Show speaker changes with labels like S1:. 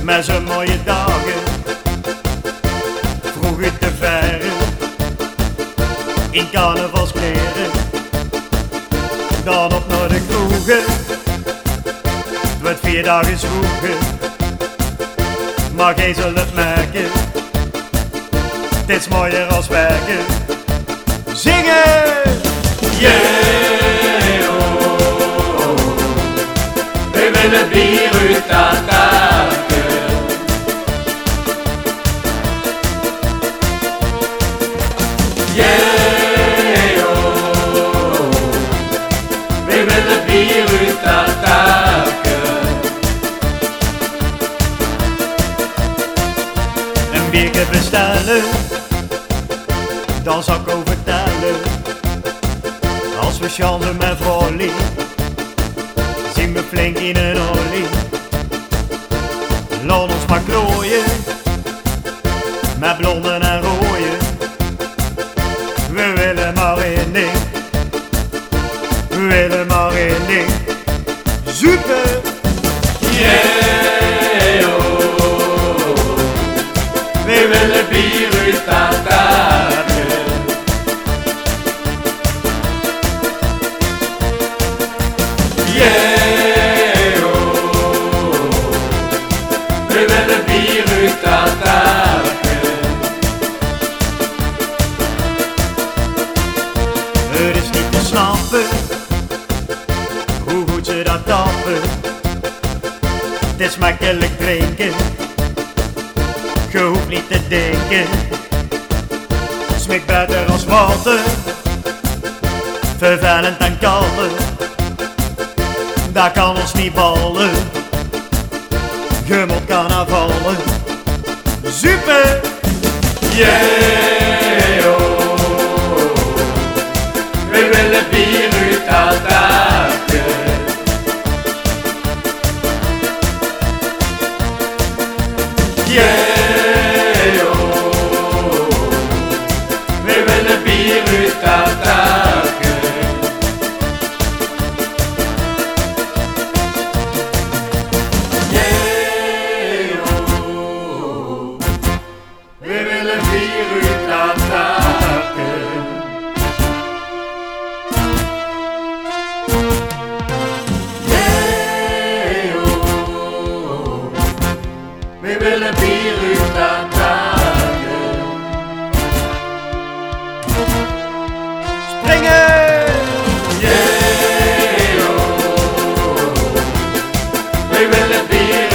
S1: met zijn mooie dagen, vroeg uit de verre, in carnavalskleren, dan op naar de kroegen. Het wordt 4 dagen zwoegen, maar gij zult het merken, dit is mooier als werken. Zingen!
S2: Yeah, oh, we willen bier uit aan taken. Yeah, oh, we willen bier uit aan taken.
S1: Een biertje bestellen, dan zal ik overtellen. Als we chanten met volley, zien we flink in een olie. Laat ons maar klooien, met blonden en rooien. We willen maar één ding, we willen maar één ding. Super!
S2: Yeah, oh, we willen bier uit aan taken. Yeah, oh, we willen bier uit aan taken.
S1: Het is niet te snappen, hoe goed ze dat tappen. Het is makkelijk drinken, je hoeft niet te denken. Smaakt beter als water, vervelend en kallen. Daar kan ons niet ballen, je moet carnavallen. Super!
S2: Yeah, oh, we willen bier uit aan taken. Yeah, oh, we willen bier uit aan taken. Yeah, oh, we willen bier uit aan taken. Yeah, oh, we willen bier uit aan taken.
S1: Springen!
S2: Yeah, oh, we willen bier